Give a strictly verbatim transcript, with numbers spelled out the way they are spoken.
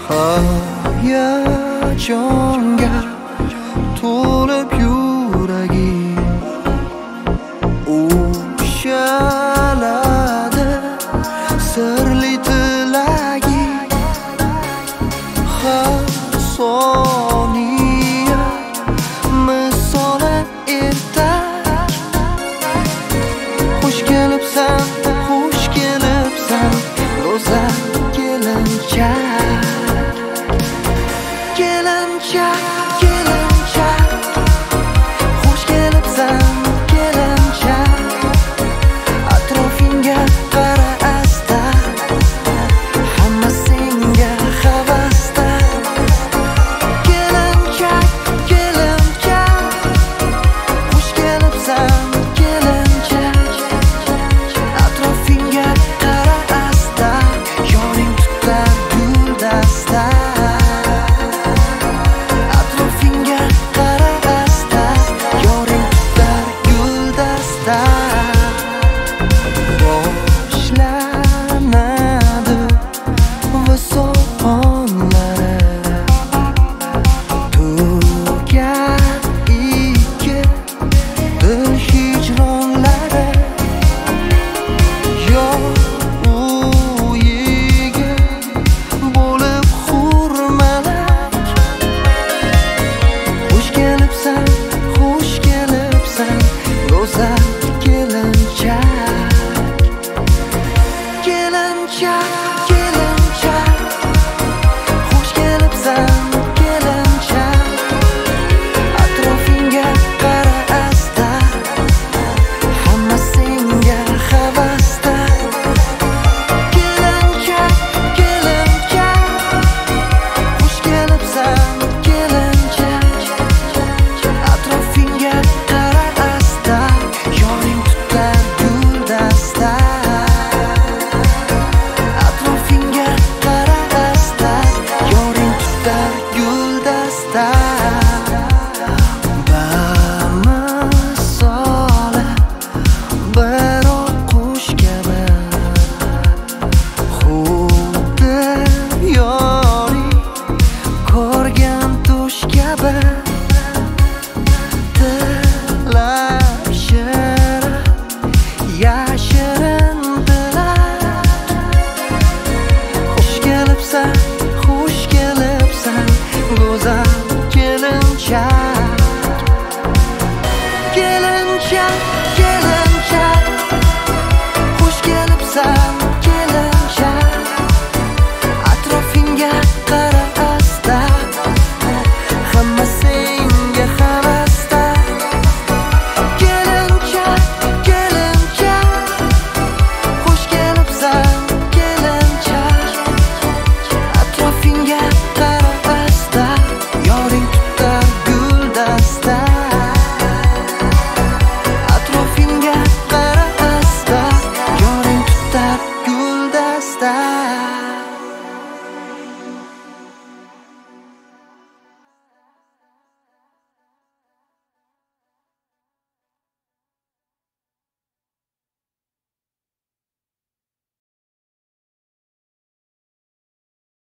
hayajonga to'lib yuragim ushaladi sirli tilagim har soniya misoli ertak xush kelibsan xush kelibsan go'zal kelinchak kelinchak kelinchak xush kelibsan kelinchak atrofingga qara asta hamma senga havasda kelinchak kelinchak xush kelibsan kelinchak atrofingga qara asta yoring tutar guldasta boshlanadi visol onlari tugar ikki dil hijronlari yor u yigit bo'lib hurmalak xush kelibsan xush kelibsan go'zal kelinchak kelinchak kelinchak xush kelibsan kelinchak atrofingga qara asta hamma senga havasda kelinchak kelinchak xush kelibsan kelinchak atrofingga qara asta yoring tutar guldasta atrofingga qara asta yoring tutar guldasta bamisoli bir oqqush kabi xuddi yoring ko'rgan tush kabi tilab shirin yashirin tilak xush kelibsan xush kelibsan go'zal kelinchak